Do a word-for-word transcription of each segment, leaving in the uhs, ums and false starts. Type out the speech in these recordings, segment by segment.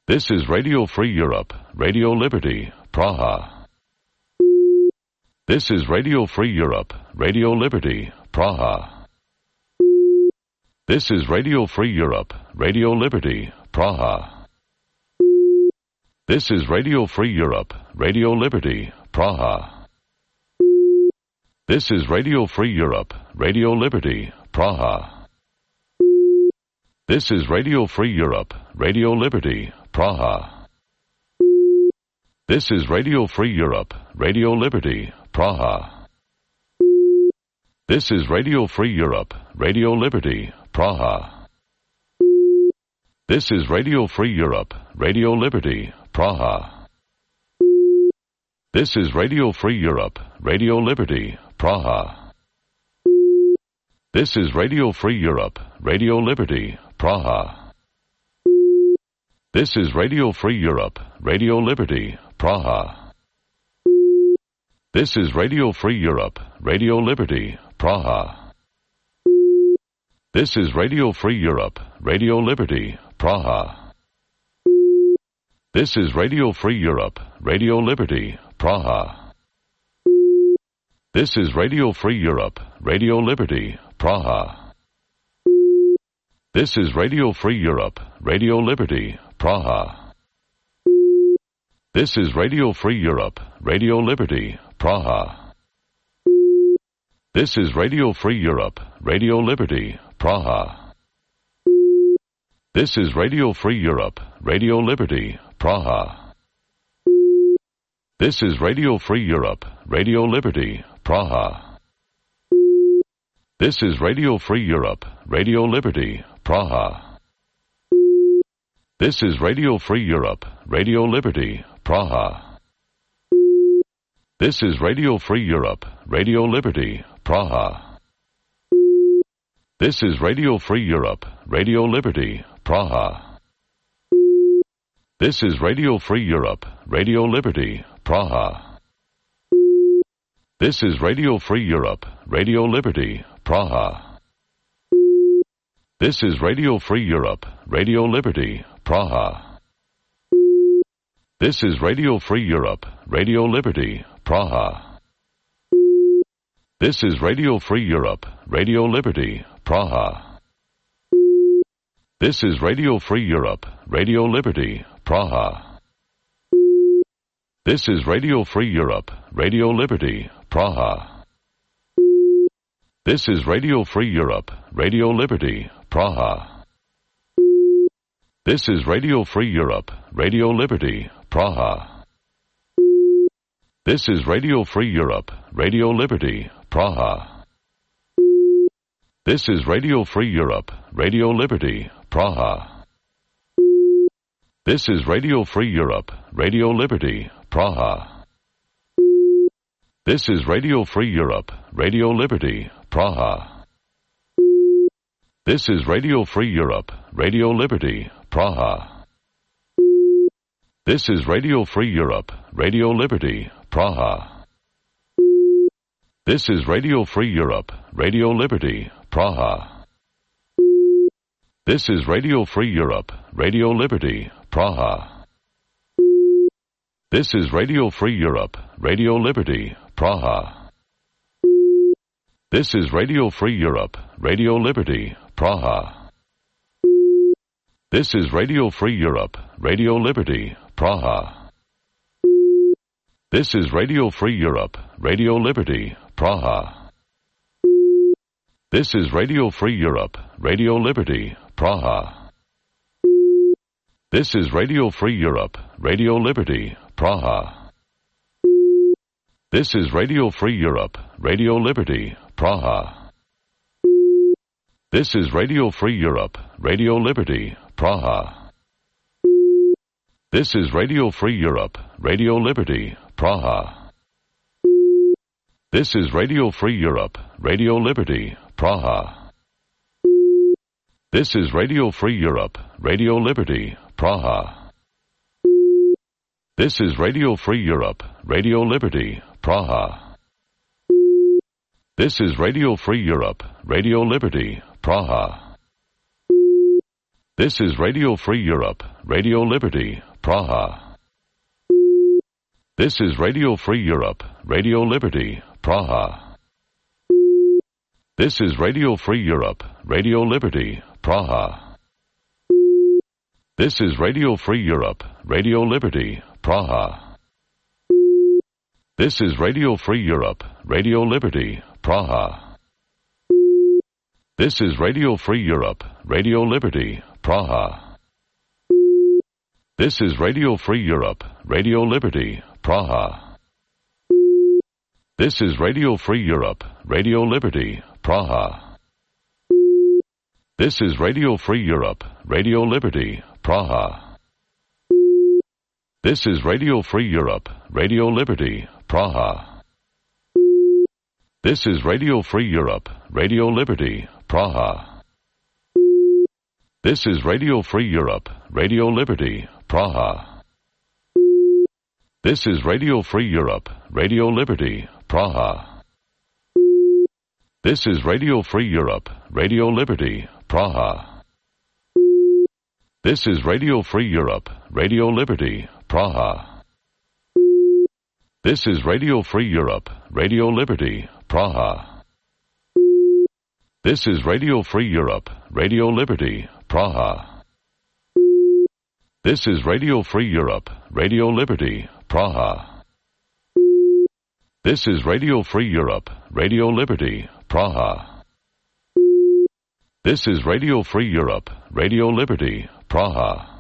This is Radio Free Europe, Radio Liberty, Praha. This is Radio Free Europe, Radio Liberty, Praha. This is Radio Free Europe, Radio Liberty, Praha. This is Radio Free Europe, Radio Liberty, Praha. This is Radio Free Europe, Radio Liberty, Praha. This is Radio Free Europe, Radio Liberty, Praha. This is Radio Free Europe, Radio Liberty, Praha. This is Radio Free Europe, Radio Liberty, Praha. This is Radio Free Europe, Radio Liberty, Praha. This is Radio Free Europe, Radio Liberty, Praha. This is Radio Free Europe, Radio Liberty, Praha. This is Radio Free Europe, Radio Liberty, Praha. This is Radio Free Europe, Radio Liberty, Praha. This is Radio Free Europe, Radio Liberty, Praha. This is Radio Free Europe, Radio Liberty, Praha. This is Radio Free Europe, Radio Liberty, Praha. This is Radio Free Europe, Radio Liberty, Praha. This is Radio Free Europe, Radio Liberty, Praha. This is Radio Free Europe, Radio Liberty, Praha. This is Radio Free Europe, Radio Liberty, Praha. This is Radio Free Europe, Radio Liberty, Praha. This is Radio Free Europe, Radio Liberty, Praha. This is Radio Free Europe, Radio Liberty, Praha. This is Radio Free Europe, Radio Liberty, Praha. This is Radio Free Europe, Radio Liberty, Praha. This is Radio Free Europe, Radio Liberty, Praha. This is Radio Free Europe, Radio Liberty, Praha. This is Radio Free Europe, Radio Liberty, Praha. This is Radio Free Europe, Radio Liberty, Praha. This is Radio Free Europe, Radio Liberty, Praha. This is Radio Free Europe, Radio Liberty, Praha. This is Radio Free Europe, Radio Liberty, Praha. This is Radio Free Europe, Radio Liberty, Praha. This is Radio Free Europe, Radio Liberty, Praha. This is Radio Free Europe, Radio Liberty, Praha. This is Radio Free Europe, Radio Liberty, Praha. This is Radio Free Europe, Radio Liberty, Praha. This is Radio Free Europe, Radio Liberty, Praha. This is Radio Free Europe, Radio Liberty, Praha. This is Radio Free Europe, Radio Liberty, Praha. This is Radio Free Europe, Radio Liberty, Praha. This is Radio Free Europe, Radio Liberty, Praha. This is Radio Free Europe, Radio Liberty, Praha. This is Radio Free Europe, Radio Liberty, Praha. This is Radio Free Europe, Radio Liberty, Praha. This is Radio Free Europe, Radio Liberty, Praha. This is Radio Free Europe, Radio Liberty, Praha. This is Radio Free Europe, Radio Liberty, Praha. This is Radio Free Europe, Radio Liberty, Praha. This is Radio Free Europe, Radio Liberty, Praha. This is Radio Free Europe, Radio Liberty, Praha. This is Radio Free Europe, Radio Liberty, Praha. This is Radio Free Europe, Radio Liberty, Praha. This is Radio Free Europe, Radio Liberty, Praha. This is Radio Free Europe, Radio Liberty, Praha. This is Radio Free Europe, Radio Liberty, Praha. This is Radio Free Europe, Radio Liberty, Praha. This is Radio Free Europe, Radio Liberty, Praha. This is Radio Free Europe, Radio Liberty, Praha. This is Radio Free Europe, Radio Liberty, Praha. This is Radio Free Europe, Radio Liberty, Praha. This is Radio Free Europe, Radio Liberty, Praha. This is Radio Free Europe, Radio Liberty, Praha. This is Radio Free Europe, Radio Liberty, Praha. This is Radio Free Europe, Radio Liberty, Praha. This is Radio Free Europe, Radio Liberty, Praha. This is Radio Free Europe, Radio Liberty, Praha. This is Radio Free Europe, Radio Liberty, Praha. This is Radio Free Europe, Radio Liberty, Praha. This is Radio Free Europe, Radio Liberty, Praha. This is Radio Free Europe, Radio Liberty, Praha. This is Radio Free Europe, Radio Liberty, Praha. This is Radio Free Europe, Radio Liberty, Praha. This is Radio Free Europe, Radio Liberty, Praha. This is Radio Free Europe, Radio Liberty, Praha.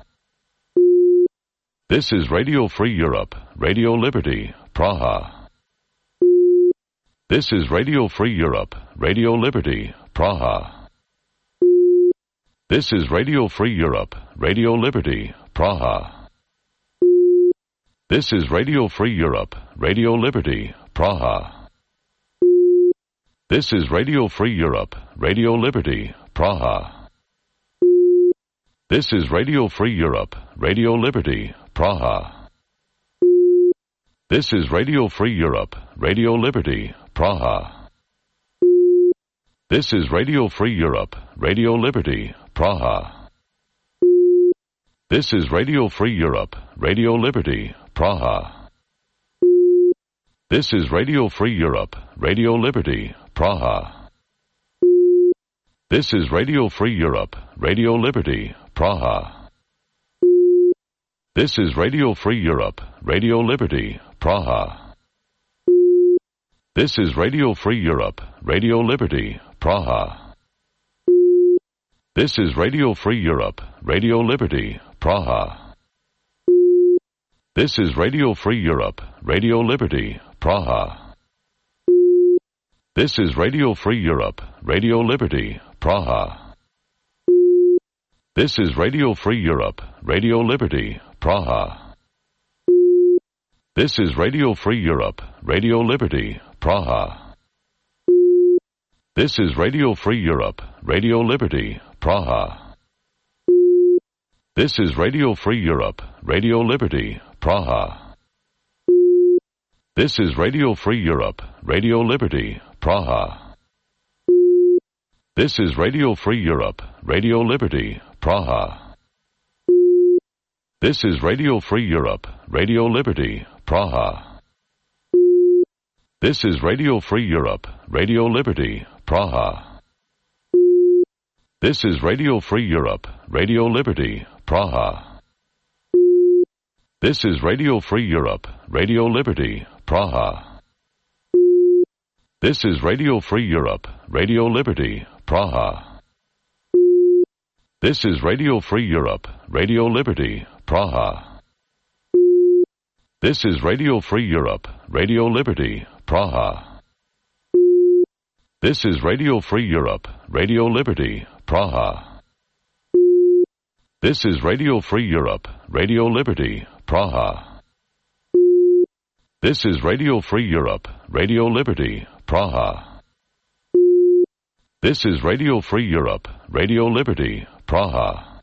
This is Radio Free Europe, Radio Liberty, Praha. This is Radio Free Europe, Radio Liberty, Praha. This is Radio Free Europe, Radio Liberty, Praha. This is Radio Free Europe, Radio Liberty, Praha. This is Radio Free Europe, Radio Liberty, Praha. This is Radio Free Europe, Radio Liberty, Praha. This is Radio Free Europe, Radio Liberty, Praha. This is Radio Free Europe, Radio Liberty, Praha. This is Radio Free Europe, Radio Liberty, Praha. This is Radio Free Europe, Radio Liberty, Praha. This is Radio Free Europe, Radio Liberty, Praha. This is Radio Free Europe, Radio Liberty, Praha. This is Radio Free Europe, Radio Liberty, Praha. This is Radio Free Europe, Radio Liberty, Praha. This is Radio Free Europe, Radio Liberty, Praha. This is Radio Free Europe, Radio Liberty, Praha. This is Radio Free Europe, Radio Liberty, Praha. This is Radio Free Europe, Radio Liberty, Praha. This is Radio Free Europe, Radio Liberty, Praha. This is Radio Free Europe, Radio Liberty, Praha. This is Radio Free Europe, Radio Liberty, Praha. This is Radio Free Europe, Radio Liberty, Praha. This is Radio Free Europe, Radio Liberty, Praha. This is Radio Free Europe, Radio Liberty, Praha. This is Radio Free Europe, Radio Liberty, Praha. This is Radio Free Europe, Radio Liberty, Praha. This is Radio Free Europe, Radio Liberty, Praha. This is Radio Free Europe, Radio Liberty, Praha. This is Radio Free Europe, Radio Liberty, Praha. This is Radio Free Europe, Radio Liberty, Praha. This is Radio Free Europe, Radio Liberty, Praha. This is Radio Free Europe, Radio Liberty, Praha. This is Radio Free Europe, Radio Liberty, Praha.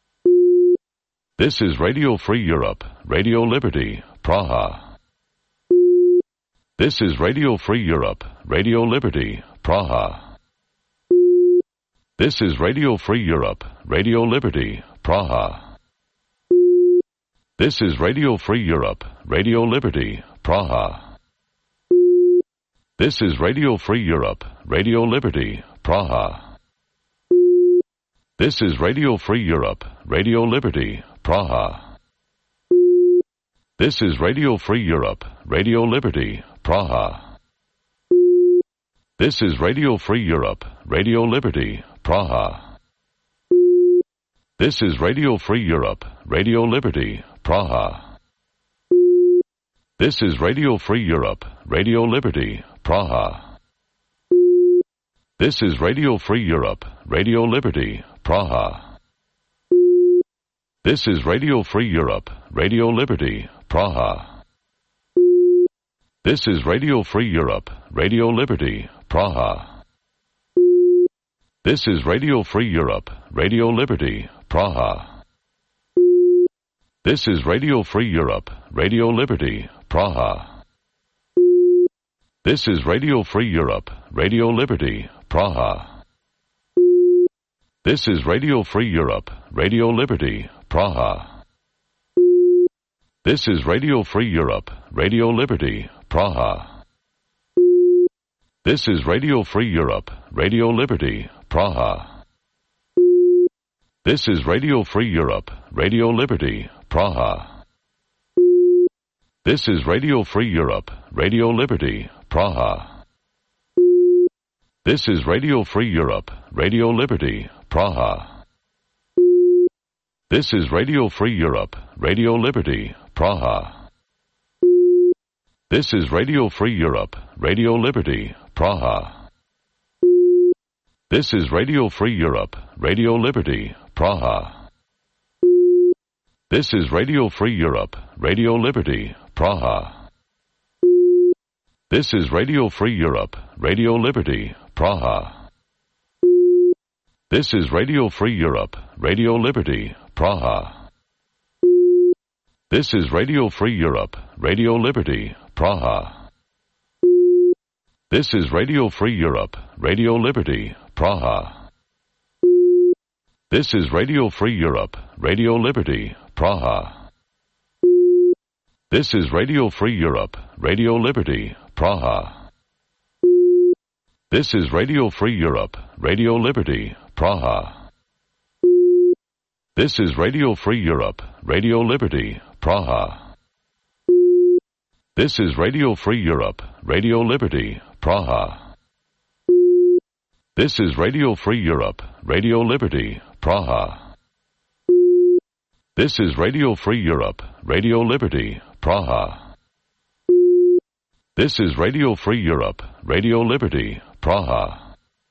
This is Radio Free Europe, Radio Liberty, Praha. This is Radio Free Europe, Radio Liberty, Praha. This is Radio Free Europe, Radio Liberty, Praha. This is Radio Free Europe, Radio Liberty, Praha. This is Radio Free Europe, Radio Liberty, Praha. This is Radio Free Europe, Radio Liberty, Praha. This is Radio Free Europe, Radio Liberty, Praha. This is Radio Free Europe, Radio Liberty, Praha. This is Radio Free Europe, Radio Liberty, Praha. This is Radio Free Europe, Radio Liberty, Praha. This is Radio Free Europe, Radio Liberty, Praha. This is Radio Free Europe, Radio Liberty, Praha. This is Radio Free Europe, Radio Liberty, Praha. This is Radio Free Europe, Radio Liberty, Praha. This is Radio Free Europe, Radio Liberty, Praha. This is Radio Free Europe, Radio Liberty, Praha. This is Radio Free Europe, Radio Liberty, Praha. This is Radio Free Europe, Radio Liberty, Praha. This is Radio Free Europe, Radio Liberty, Praha. This is Radio Free Europe, Radio Liberty, Praha. This is Radio Free Europe, Radio Liberty, Praha. This is Radio Free Europe, Radio Liberty, Praha. This is Radio Free Europe, Radio Liberty, Praha. This is Radio Free Europe, Radio Liberty, Praha. This is Radio Free Europe, Radio Liberty, Praha. This is Radio Free Europe, Radio Liberty, Praha. This is Radio Free Europe, Radio Liberty, Praha. This is Radio Free Europe, Radio Liberty, Praha. This is Radio Free Europe, Radio Liberty, Praha. This is Radio Free Europe, Radio Liberty, Praha. This is Radio Free Europe, Radio Liberty, Praha. This is Radio Free Europe, Radio Liberty, Praha. This is Radio Free Europe, Radio Liberty, Praha. This is Radio Free Europe, Radio Liberty, Praha. This is Radio Free Europe, Radio Liberty, Praha. This is Radio Free Europe, Radio Liberty, Praha. This is Radio Free Europe, Radio Liberty, Praha. This is Radio Free Europe, Radio Liberty, Praha.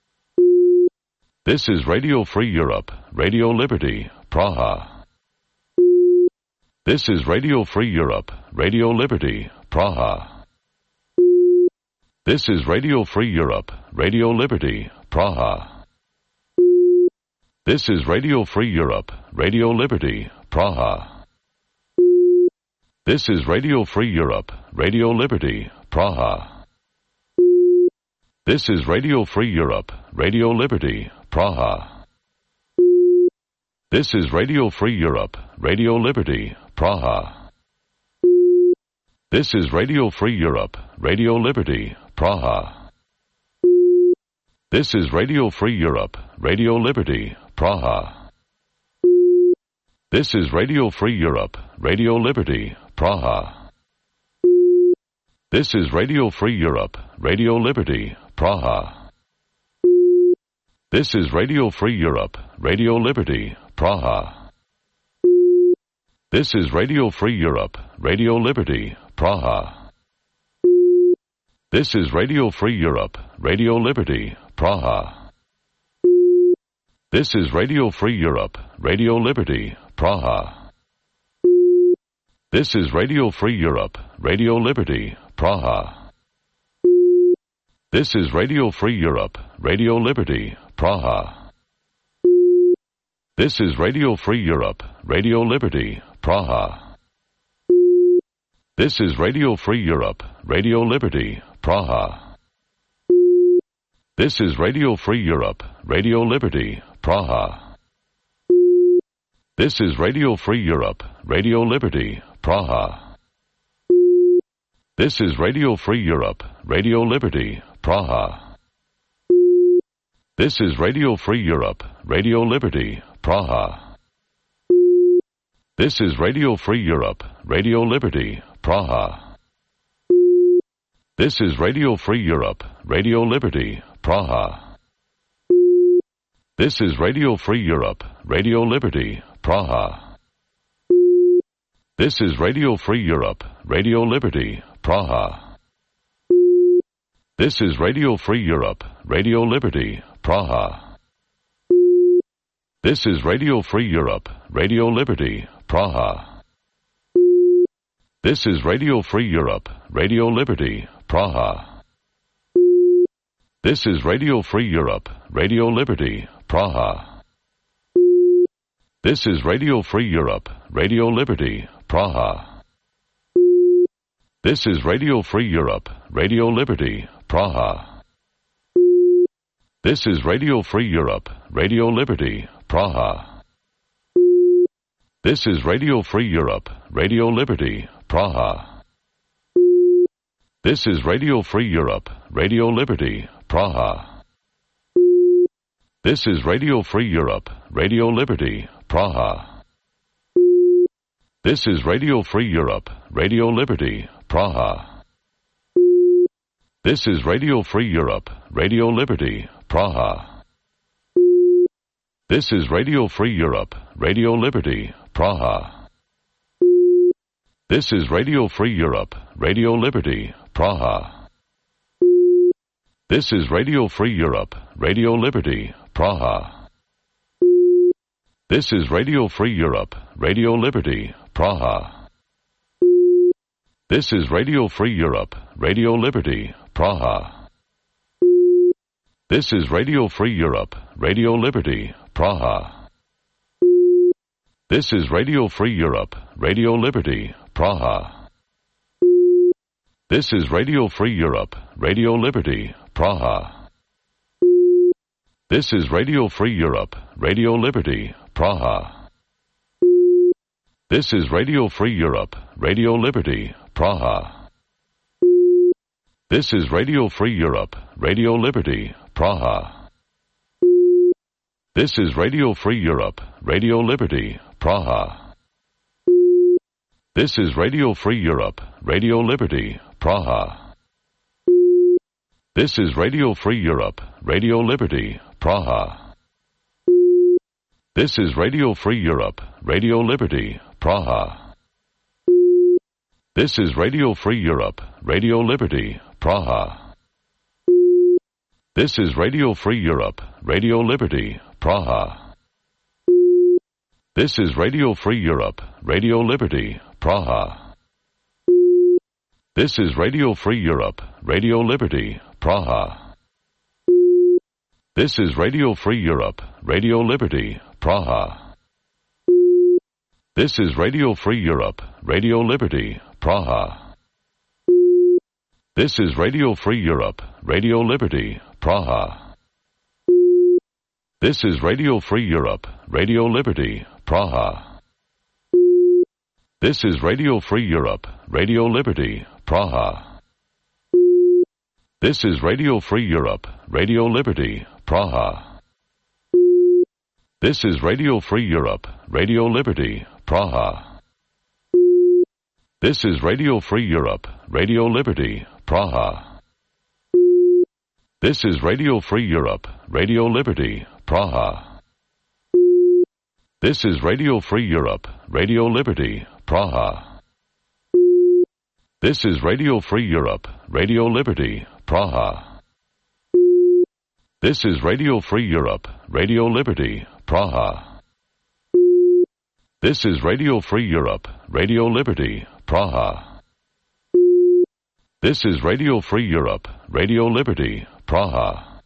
This is Radio Free Europe, Radio Liberty, Praha. This is Radio Free Europe, Radio Liberty, Praha. This is Radio Free Europe, Radio Liberty, Praha. This is Radio Free Europe, Radio Liberty, Praha. This is Radio Free Europe, Radio Liberty, Praha. This is Radio Free Europe, Radio Liberty, Praha. This is Radio Free Europe, Radio Liberty, Praha. This is Radio Free Europe, Radio Liberty, Praha. This is Radio Free Europe, Radio Liberty, Praha. This is Radio Free Europe, Radio Liberty, Praha. This is Radio Free Europe, Radio Liberty, Praha. This is Radio Free Europe, Radio Liberty, Praha. This is Radio Free Europe, Radio Liberty, Praha. This is Radio Free Europe, Radio Liberty, Praha. This is Radio Free Europe, Radio Liberty, Praha. This is Radio Free Europe, Radio Liberty, Praha. This is Radio Free Europe, Radio Liberty, Praha. This is Radio Free Europe, Radio Liberty, Praha. This is Radio Free Europe, Radio Liberty, Praha. This is Radio Free Europe, Radio Liberty, Praha. This is Radio Free Europe, Radio Liberty, Praha. This is Radio Free Europe, Radio Liberty, Praha. This is Radio Free Europe, Radio Liberty, Praha. This is Radio Free Europe, Radio Liberty, Praha. This is Radio Free Europe, Radio Liberty, Praha. This is Radio Free Europe, Radio Liberty, Praha. This is Radio Free Europe, Radio Liberty, Praha. This is Radio Free Europe, Radio Liberty, Praha. This is Radio Free Europe, Radio Liberty, Praha. This is Radio Free Europe, Radio Liberty, Praha. This is Radio Free Europe, Radio Liberty, Praha. This is Radio Free Europe, Radio Liberty, Praha. This is Radio Free Europe, Radio Liberty, Praha. This is Radio Free Europe, Radio Liberty, Praha. This is Radio Free Europe, Radio Liberty, Praha. This is Radio Free Europe, Radio Liberty, Praha. This is Radio Free Europe, Radio Liberty, Praha. This is Radio Free Europe, Radio Liberty, Praha. This is Radio Free Europe, Radio Liberty, Praha. This is Radio Free Europe, Radio Liberty, Praha. This is Radio Free Europe, Radio Liberty, Praha. This is Radio Free Europe, Radio Liberty, Praha. This is Radio Free Europe, Radio Liberty, Praha. This is Radio Free Europe, Radio Liberty, Praha. This is Radio Free Europe, Radio Liberty, Praha. This is Radio Free Europe, Radio Liberty, Praha. This is Radio Free Europe, Radio Liberty, Praha. This is Radio Free Europe, Radio Liberty, Praha. This is Radio Free Europe, Radio Liberty, Praha. This is Radio Free Europe, Radio Liberty, Praha. This is Radio Free Europe, Radio Liberty, Praha. This is Radio Free Europe, Radio Liberty, Praha. This is Radio Free Europe, Radio Liberty, Praha. This is Radio Free Europe, Radio Liberty, Praha. This is Radio Free Europe, Radio Liberty, Praha. This is Radio Free Europe, Radio Liberty, Praha. This is Radio Free Europe, Radio Liberty, Praha. This is Radio Free Europe, Radio Liberty, Praha. This is Radio Free Europe, Radio Liberty, Praha. This is Radio Free Europe, Radio Liberty, Praha. This is Radio Free Europe, Radio Liberty, Praha. This is Radio Free Europe, Radio Liberty, Praha. This is Radio Free Europe, Radio Liberty, Praha. This is Radio Free Europe, Radio Liberty, Praha. This is Radio Free Europe, Radio Liberty, Praha. This is Radio Free Europe, Radio Liberty, Praha. This is Radio Free Europe, Radio Liberty, Praha. This is Radio Free Europe, Radio Liberty, Praha. This is Radio Free Europe, Radio Liberty, Praha. This is Radio Free Europe, Radio Liberty, Praha. This is Radio Free Europe, Radio Liberty, Praha. This is Radio Free Europe, Radio Liberty, Praha.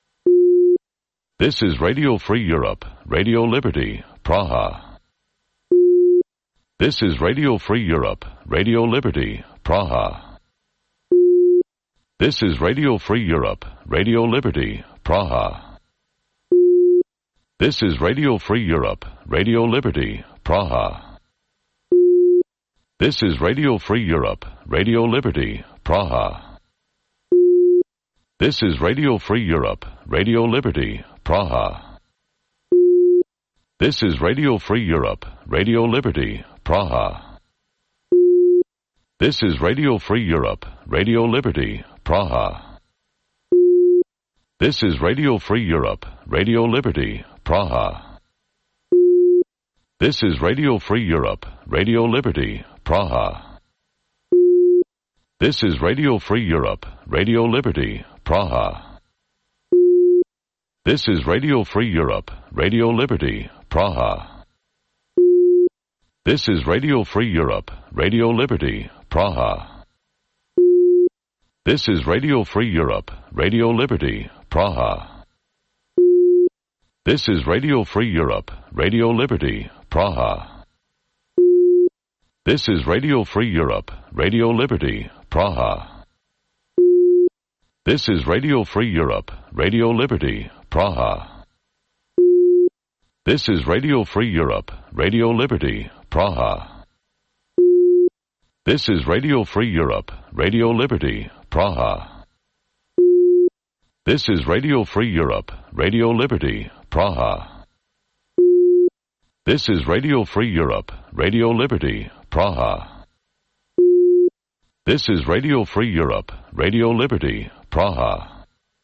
This is Radio Free Europe, Radio Liberty, Praha. This is Radio Free Europe, Radio Liberty, Praha. This is Radio Free Europe, Radio Liberty, Praha. This is Radio Free Europe, Radio Liberty, Praha. This is Radio Free Europe, Radio Liberty, Praha. This is Radio Free Europe, Radio Liberty, Praha. This is Radio Free Europe, Radio Liberty, Praha. This is Radio Free Europe, Radio Liberty, Praha. This is Radio Free Europe, Radio Liberty, Praha. This is Radio Free Europe, Radio Liberty, Praha. This is Radio Free Europe, Radio Liberty, Praha. This is Radio Free Europe, Radio Liberty, Praha. This is Radio Free Europe, Radio Liberty, Praha. This is Radio Free Europe, Radio Liberty, Praha. This is Radio Free Europe, Radio Liberty, Praha. This is Radio Free Europe, Radio Liberty, Praha. This is Radio Free Europe, Radio Liberty, Praha. This is Radio Free Europe, Radio Liberty, Praha. This is Radio Free Europe, Radio Liberty, Praha. This is Radio Free Europe, Radio Liberty, Praha. This is Radio Free Europe, Radio Liberty, Praha. This is Radio Free Europe, Radio Liberty, Praha.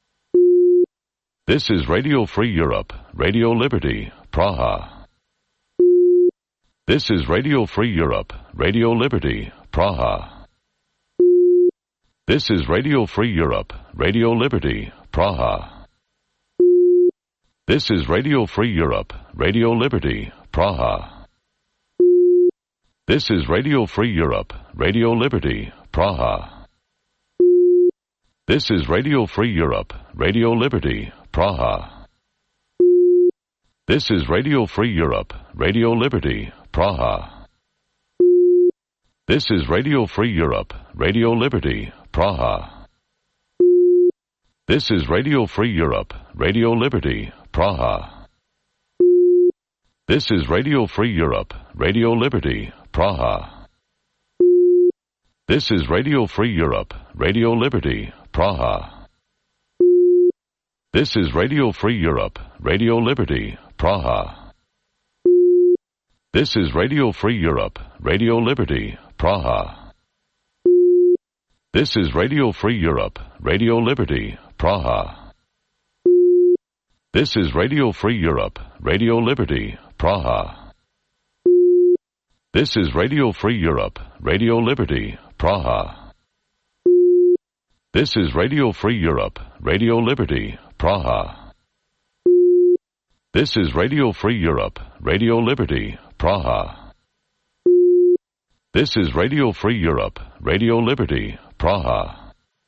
This is Radio Free Europe, Radio Liberty, Praha. This is Radio Free Europe, Radio Liberty, Praha. This is Radio Free Europe, Radio Liberty, Praha. This is Radio Free Europe, Radio Liberty, Praha. This is Radio Free Europe, Radio Liberty, Praha. This is Radio Free Europe, Radio Liberty, Praha. This is Radio Free Europe, Radio Liberty, Praha. This is Radio Free Europe, Radio Liberty, Praha. This is Radio Free Europe, Radio Liberty, Praha. This is Radio Free Europe, Radio Liberty, Praha. This is Radio Free Europe, Radio Liberty, Praha. This is Radio Free Europe, Radio Liberty, Praha. This is Radio Free Europe, Radio Liberty, Praha. This is Radio Free Europe, Radio Liberty, Praha. This is Radio Free Europe, Radio Liberty, Praha. This is Radio Free Europe, Radio Liberty, Praha. This is Radio Free Europe, Radio Liberty, Praha. This is Radio Free Europe, Radio Liberty, Praha. This is Radio Free Europe, Radio Liberty, Praha.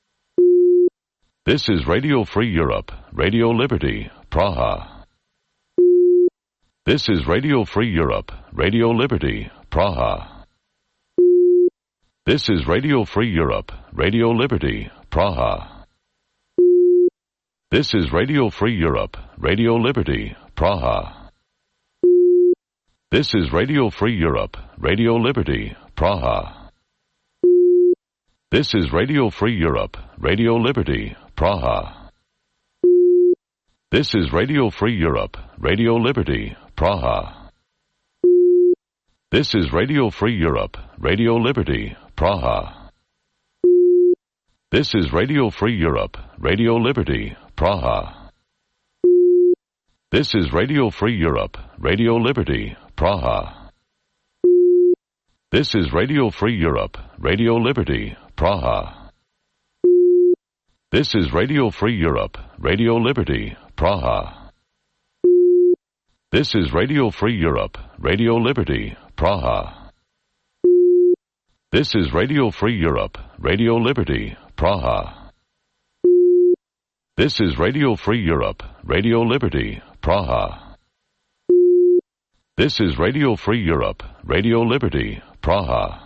This is Radio Free Europe, Radio Liberty, Praha. This is Radio Free Europe, Radio Liberty, Praha. This is Radio Free Europe, Radio Liberty, Praha. This is Radio Free Europe, Radio Liberty, Praha. This is Radio Free Europe, Radio Liberty, Praha. This is Radio Free Europe, Radio Liberty, Praha. This is Radio Free Europe, Radio Liberty, Praha. This is Radio Free Europe, Radio Liberty, Praha. This is Radio Free Europe, Radio Liberty, Praha. This is Radio Free Europe, Radio Liberty, Praha. This is Radio Free Europe, Radio Liberty, Praha. This is Radio Free Europe, Radio Liberty, Praha. This is Radio Free Europe, Radio Liberty, Praha. This is Radio Free Europe, Radio Liberty, Praha. This is Radio Free Europe, Radio Liberty, Praha. This is Radio Free Europe, Radio Liberty, Praha.